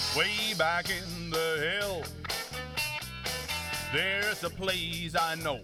Way back in the hill, there's a place I know.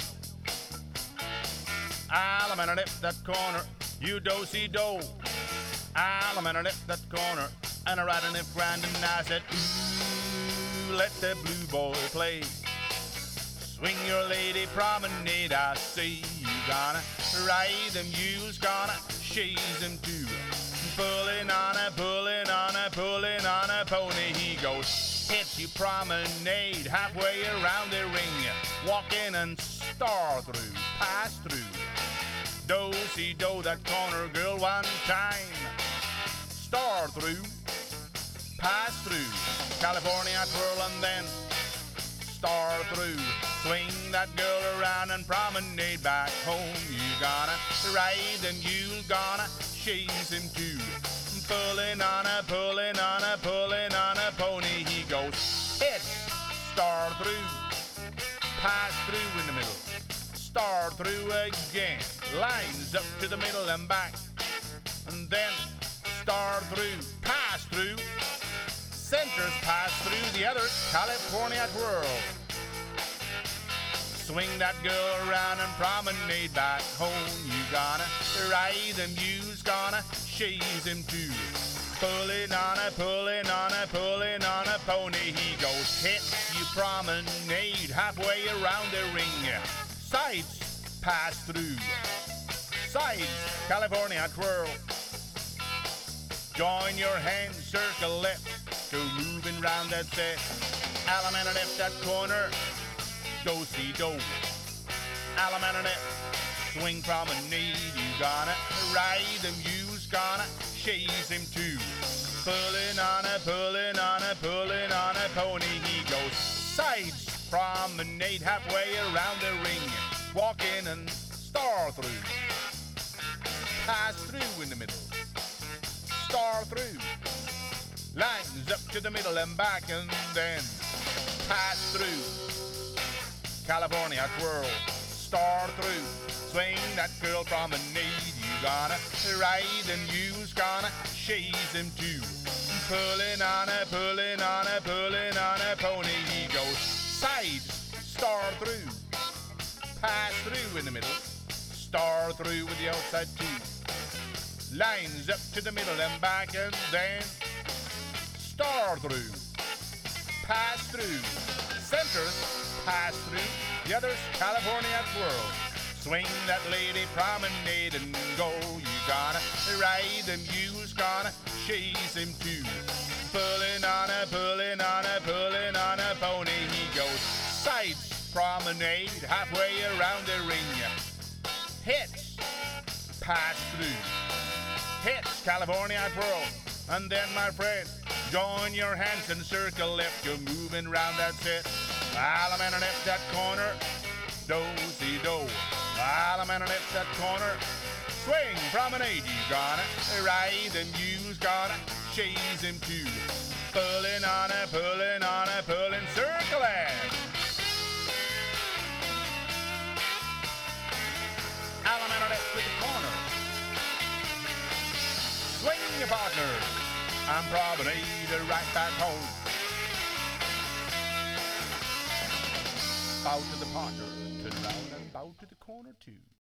I'll man left that corner, you do-si-do. I'll man left that corner, and I ride in it grand, and I said, ooh, let the blue boy play. Swing your lady promenade, I see you gonna ride them mules, gonna chase them too. Pulling on a, pulling on a, pulling on a pony, he goes, hit you promenade, halfway around the ring, walk in and star through, pass through. Do-si-do that corner girl one time, star through, pass through, California twirl and then star through. Swing that girl around and promenade back home. You gonna ride the mule, gonna chase him too. Pulling on a, pulling on a, pulling on a pony, he goes, hit, star through, pass through in the middle, star through again, lines up to the middle and back, and then star through, pass through, centers pass through, the others California twirl. Swing that girl around and promenade back home. You gonna ride the muse, gonna chase him too. Pulling on a, pulling on a, pulling on a pony, he goes, hit you promenade, halfway around the ring. Sides pass through, sides California twirl. Join your hands, circle left, go moving round that set. Alamana left that corner, do-si-do. Alamana left, swing promenade, you gonna ride the muse, gonna chase him too. Pulling on a, pulling on a, pulling on a pony, he goes, sides promenade, halfway around the ring, walk in and star through, pass through in the middle, star through, lines up to the middle and back, and then pass through, California twirl, star through, swing that girl promenade, you gonna ride and you's gonna chase him too. Pulling on a, pulling on a, pulling on a pony, he goes, sides, star through, pass through in the middle, star through with the outside too. Lines up to the middle and back, and then star through, pass through, centers, pass through, the others California twirl. Swing that lady promenade and go. You gonna ride the muse, gonna chase him too. Pulling on a, pulling on a, pulling on a pony, he goes, sides promenade, halfway around the ring. Hits, pass through, hits California twirl. And then, my friend, join your hands and circle left. You're moving round that set. Alamana left that corner, do-si-do. Alamana left that corner, swing promenade. You gonna ride and you's gonna chase him too. Pulling on a, pulling on a, pulling, circle it. Alamana left with the corner. Swing your partner and promenade right back home. Bow to the partner, turn around and bow to the corner too.